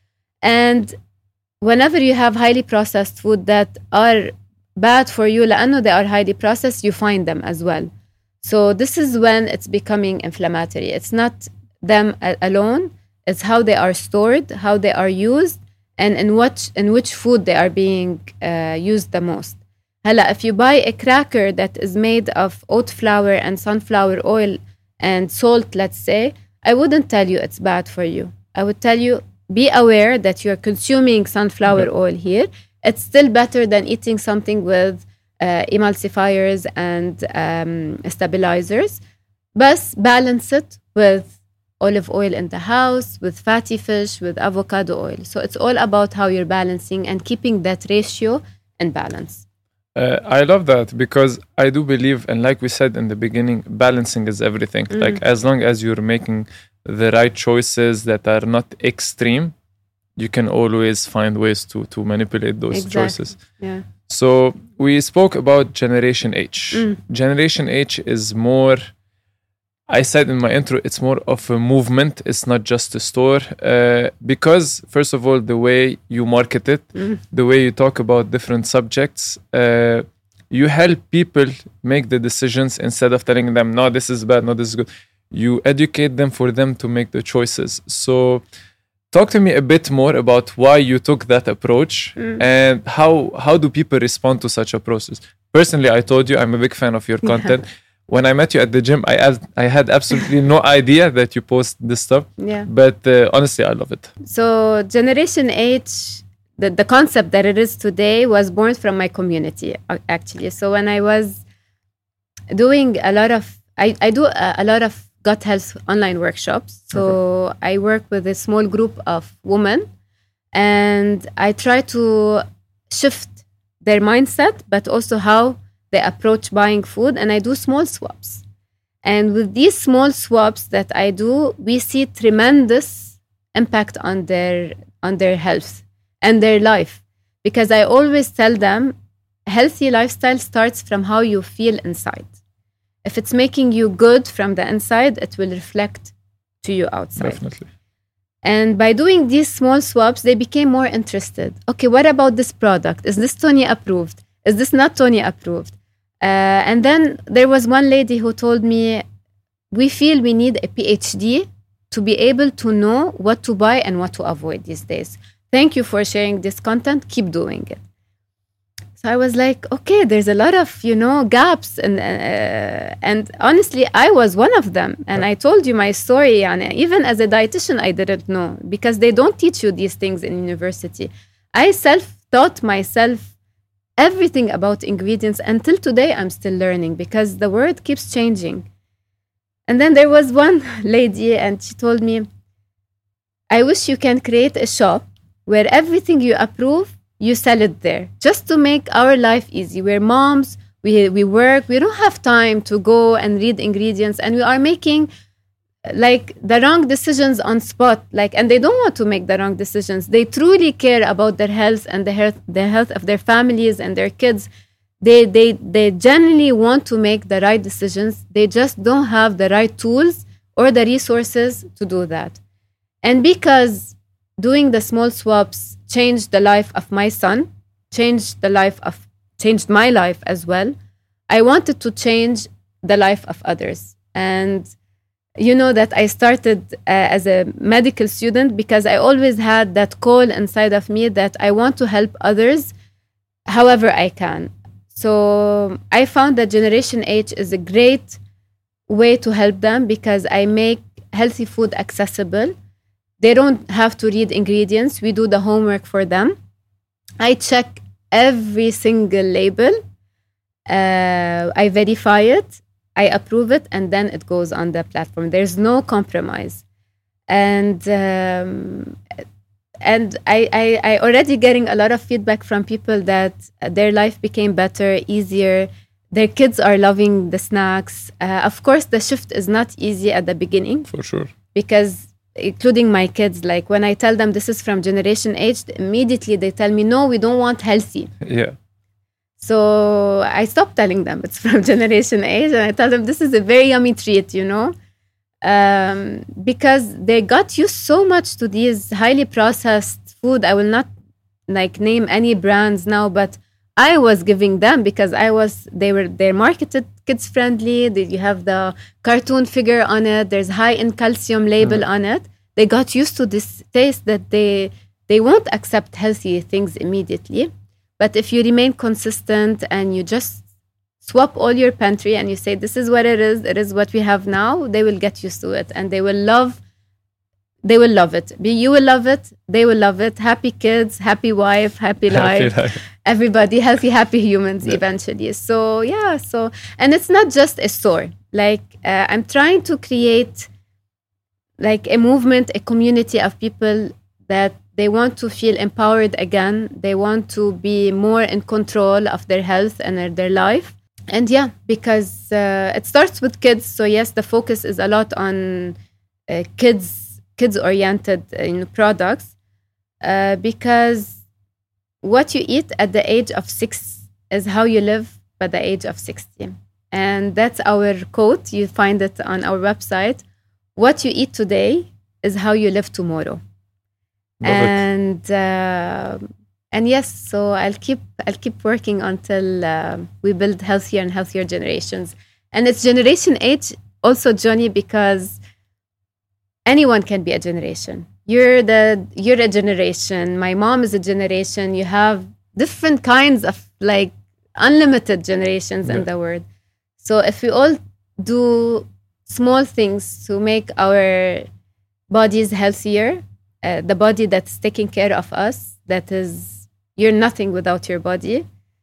And whenever you have highly processed food that are bad for you لأنه they are highly processed, you find them as well. So this is when it's becoming inflammatory. It's not them a- alone, it's how they are stored, how they are used, and in what in which food they are being uh, used the most. Hala, if you buy a cracker that is made of oat flour and sunflower oil and salt, let's say, I wouldn't tell you it's bad for you. I would tell you, be aware that you're consuming sunflower oil here. It's still better than eating something with uh, emulsifiers and um, stabilizers. But balance it with olive oil in the house, with fatty fish, with avocado oil. So it's all about how you're balancing and keeping that ratio in balance. Uh, I love that because I do believe, and like we said in the beginning, balancing is everything. Mm. Like as long as you're making the right choices that are not extreme, you can always find ways to to manipulate those exactly. choices. Yeah. So we spoke about Generation H. Mm. Generation H is more, I said in my intro, it's more of a movement. It's not just a store. Uh, because, first of all, the way you market it, mm. the way you talk about different subjects, uh, you help people make the decisions instead of telling them, no, this is bad, no, this is good. You educate them for them to make the choices. So talk to me a bit more about why you took that approach mm. and how, how do people respond to such approaches. Personally, I told you I'm a big fan of your content. Yeah. When I met you at the gym, I have, I had absolutely no idea that you post this stuff. Yeah. But uh, honestly, I love it. So Generation H, the, the concept that it is today was born from my community, actually. So when I was doing a lot of, I, I do a, a lot of gut health online workshops. So okay. I work with a small group of women and I try to shift their mindset, but also how they approach buying food, and I do small swaps. And with these small swaps that I do, we see tremendous impact on their on their health and their life. Because I always tell them, healthy lifestyle starts from how you feel inside. If it's making you good from the inside, it will reflect to you outside. Definitely. And by doing these small swaps, they became more interested. Okay, what about this product? Is this Tony approved? Is this not Tony approved? Uh, and then there was one lady who told me, we feel we need a PhD to be able to know what to buy and what to avoid these days. Thank you for sharing this content. Keep doing it. So I was like, okay, there's a lot of, you know, gaps. And, uh, and honestly, I was one of them. And I told you my story. And even as a dietitian, I didn't know because they don't teach you these things in university. I self-taught myself everything about ingredients. Until today, I'm still learning because the world keeps changing. And then there was one lady and she told me, I wish you can create a shop where everything you approve, you sell it there, just to make our life easy. We're moms, we, we work, we don't have time to go and read ingredients, and we are making like the wrong decisions on spot, like, and they don't want to make the wrong decisions. They truly care about their health and the health, the health of their families and their kids. They, they, they genuinely want to make the right decisions. They just don't have the right tools or the resources to do that. And because doing the small swaps changed the life of my son, changed the life of, changed my life as well, I wanted to change the life of others. And you know that I started uh, as a medical student because I always had that call inside of me that I want to help others however I can. So I found that Generation H is a great way to help them because I make healthy food accessible. They don't have to read ingredients. We do the homework for them. I check every single label. Uh, I verify it. I approve it, and then it goes on the platform. There's no compromise. And um, and I, I, I already getting a lot of feedback from people that their life became better, easier. Their kids are loving the snacks. Uh, of course, the shift is not easy at the beginning. For sure. Because including my kids, like when I tell them this is from Generation H, immediately they tell me, no, we don't want healthy. Yeah. So I stopped telling them it's from Generation H, and I tell them this is a very yummy treat, you know, um, because they got used so much to these highly processed food. I will not like name any brands now, but I was giving them because I was, they were, they're marketed kids friendly. They, you have the cartoon figure on it. There's high in calcium label mm. on it. They got used to this taste that they, they won't accept healthy things immediately. But if you remain consistent and you just swap all your pantry and you say, this is what it is, it is what we have now, they will get used to it and they will love They will love it. You will love it. They will love it. Happy kids, happy wife, happy life. Happy life. Everybody, healthy, happy humans yeah. eventually. So, yeah. So, and it's not just a store. Like, uh, I'm trying to create like a movement, a community of people that they want to feel empowered again. They want to be more in control of their health and their life. And yeah, because uh, it starts with kids. So, yes, the focus is a lot on uh, kids. kids-oriented uh, products uh, because what you eat at the age of six is how you live by the age of sixty. And that's our quote. You find it on our website. What you eat today is how you live tomorrow. Love and uh, and yes, so I'll keep I'll keep working until uh, we build healthier and healthier generations. And it's Generation H also, Johnny, because anyone can be a generation. You're the you're a generation. My mom is a generation. You have different kinds of like unlimited generations yeah. in the world. So if we all do small things to make our bodies healthier, uh, the body that's taking care of us, that is, you're nothing without your body,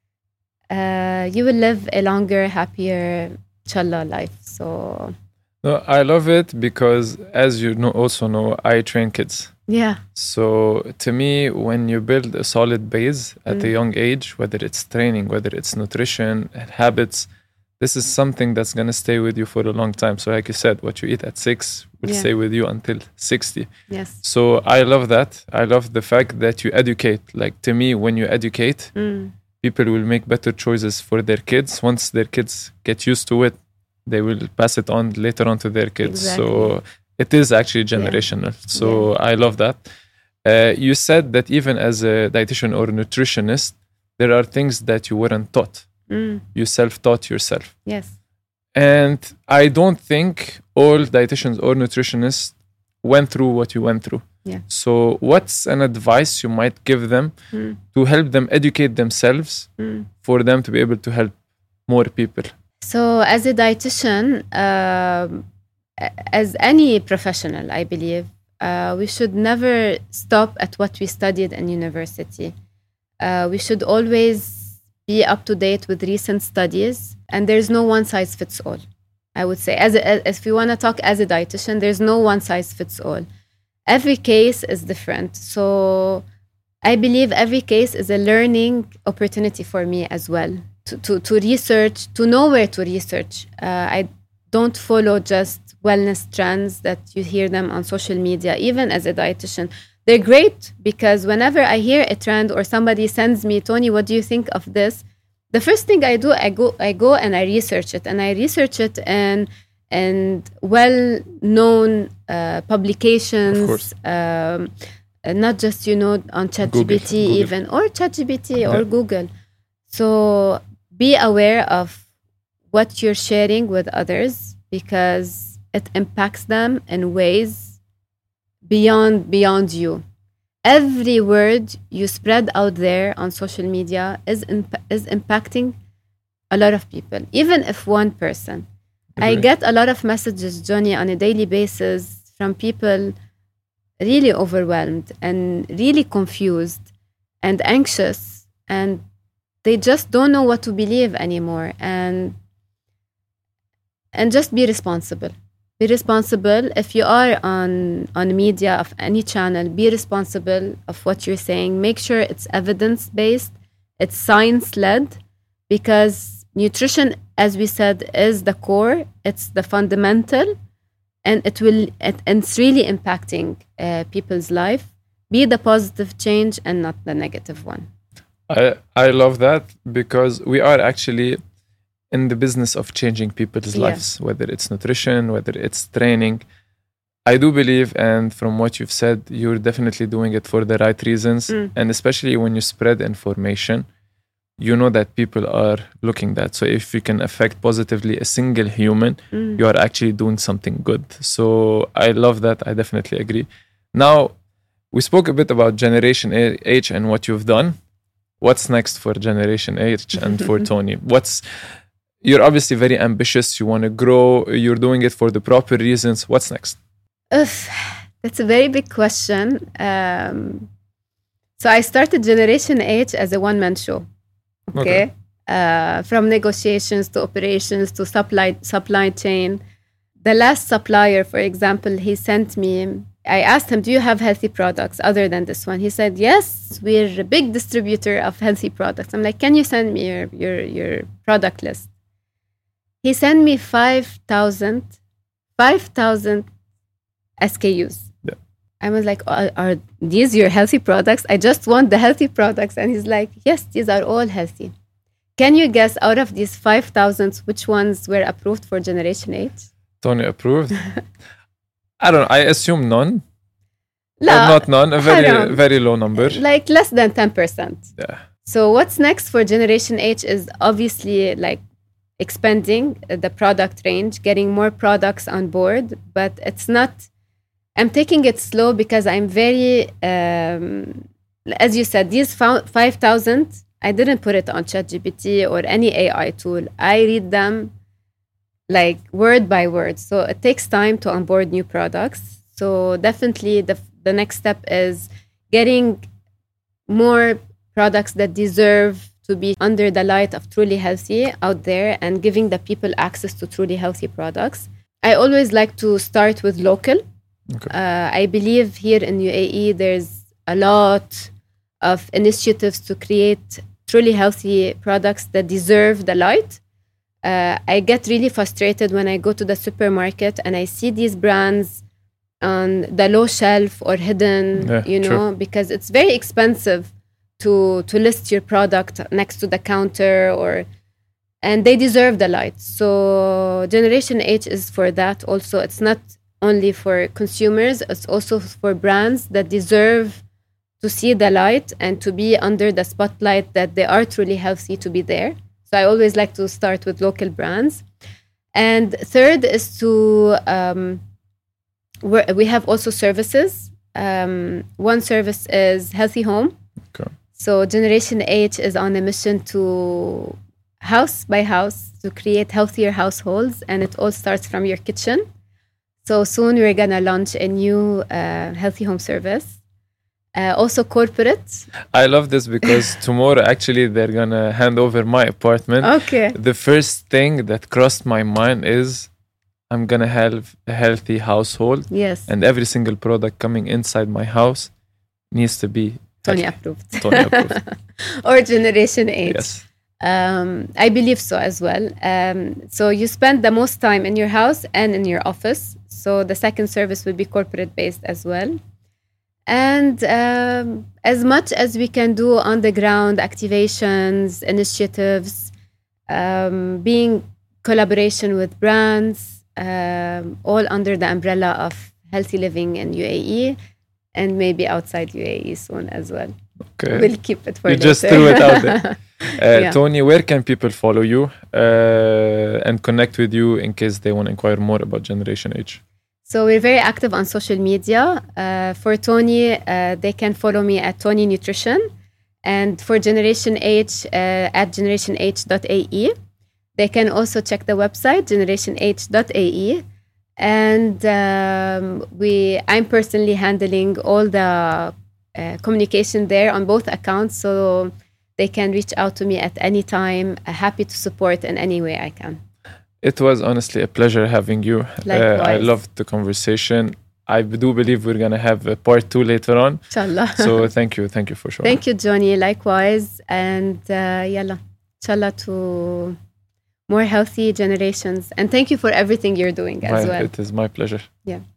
uh, you will live a longer, happier, inshallah, life. So. No, I love it because, as you know, also know, I train kids. Yeah. So to me, when you build a solid base at mm. a young age, whether it's training, whether it's nutrition, habits, this is something that's going to stay with you for a long time. So like you said, what you eat at six will yeah. stay with you until sixty. Yes. So I love that. I love the fact that you educate. Like to me, when you educate, mm. people will make better choices for their kids. Once their kids get used to it, they will pass it on later on to their kids. Exactly. So it is actually generational. Yeah. So yeah. I love that. Uh, you said that even as a dietitian or nutritionist, there are things that you weren't taught. Mm. You self-taught yourself. Yes. And I don't think all dietitians or nutritionists went through what you went through. Yeah. So what's an advice you might give them mm. to help them educate themselves mm. for them to be able to help more people? So as a dietitian, uh, as any professional, I believe, uh, we should never stop at what we studied in university. Uh, we should always be up to date with recent studies, and there's no one size fits all. I would say, as, a, as if you want to talk as a dietitian, there's no one size fits all. Every case is different. So I believe every case is a learning opportunity for me as well. To, to, to research, to know where to research. Uh, I don't follow just wellness trends that you hear them on social media, even as a dietitian. They're great because whenever I hear a trend or somebody sends me, Tony, what do you think of this? The first thing I do, I go I go and I research it. And I research it in, in well-known uh, publications, um, not just, you know, on ChatGPT even, or ChatGPT yeah. or Google. So be aware of what you're sharing with others because it impacts them in ways beyond beyond you. Every word you spread out there on social media is imp- is impacting a lot of people, even if one person. Okay. I get a lot of messages, Johnny, on a daily basis from people really overwhelmed and really confused and anxious, and they just don't know what to believe anymore. And and just be responsible. Be responsible. If you are on, on media of any channel, be responsible of what you're saying. Make sure it's evidence-based, it's science-led, because nutrition, as we said, is the core. It's the fundamental. and it will, it, and it's really impacting uh, people's life. Be the positive change and not the negative one. I, I love that, because we are actually in the business of changing people's Yeah. lives, whether it's nutrition, whether it's training. I do believe, and from what you've said, you're definitely doing it for the right reasons. Mm. And especially when you spread information, you know that people are looking that. So if you can affect positively a single human, Mm. you are actually doing something good. So I love that. I definitely agree. Now, we spoke a bit about Generation A- H and what you've done. What's next for Generation H and for Tony? What's You're obviously very ambitious. You want to grow. You're doing it for the proper reasons. What's next? Ugh, that's a very big question. Um, so I started Generation H as a one-man show. Okay, Okay. Uh, from negotiations to operations to supply supply chain. The last supplier, for example, he sent me. I asked him, "Do you have healthy products other than this one?" He said, "Yes, we're a big distributor of healthy products." I'm like, "Can you send me your your your product list?" He sent me five thousand, five thousand S K Us. Yeah. I was like, are, are these your healthy products? I just want the healthy products. And he's like, yes, these are all healthy. Can you guess out of these five thousand, which ones were approved for Generation H? Tony approved. I don't know. I assume none. La, Or not none. A very, haram. very low number. Like less than ten percent. Yeah. So what's next for Generation H is obviously like expanding the product range, getting more products on board, but it's not, I'm taking it slow because I'm very, um, as you said, these five thousand, I didn't put it on ChatGPT or any A I tool. I read them like word by word. So it takes time to onboard new products. So definitely the, the next step is getting more products that deserve to be under the light of truly healthy out there and giving the people access to truly healthy products. I always like to start with local. Okay. Uh, I believe here in U A E, there's a lot of initiatives to create truly healthy products that deserve the light. Uh, I get really frustrated when I go to the supermarket and I see these brands on the low shelf or hidden, Yeah, you know, true. because it's very expensive to to list your product next to the counter, or and they deserve the light. So Generation H is for that also. It's not only for consumers, it's also for brands that deserve to see the light and to be under the spotlight that they are truly healthy to be there. So I always like to start with local brands. And third is to, um, we're, we have also services. Um, one service is Healthy Home. Okay. So Generation H is on a mission to house by house to create healthier households, and it all starts from your kitchen. So soon we're gonna launch a new uh, Healthy Home service. Uh, also corporate. I love this because tomorrow actually they're gonna hand over my apartment. Okay. The first thing that crossed my mind is I'm gonna have a healthy household, Yes. and every single product coming inside my house needs to be Tony healthy. approved. Tony approved. Or Generation H. Yes. Um, I believe so as well. Um, so you spend the most time in your house and in your office. So the second service will be corporate based as well. And um, as much as we can do on the ground activations, initiatives, um, being collaboration with brands, um, all under the umbrella of healthy living in U A E and maybe outside U A E soon as well. Okay. We'll keep it for You later. just threw it out there. Uh, Yeah. Tony, where can people follow you uh, and connect with you in case they want to inquire more about Generation H? So we're very active on social media. Uh, for Tony, uh, they can follow me at Tony Nutrition, and for Generation H uh, at generation h dot a e. They can also check the website generation h dot a e, and um, we I'm personally handling all the uh, communication there on both accounts, so they can reach out to me at any time. Uh, happy to support in any way I can. It was honestly a pleasure having you. Uh, I Likewise. loved the conversation. I do believe we're going to have a part two later on. Inshallah. So thank you. Thank you for sure. Thank you, Johnny. Likewise. And uh, yalla, inshallah to more healthy generations. And thank you for everything you're doing as My- well. It is my pleasure. Yeah.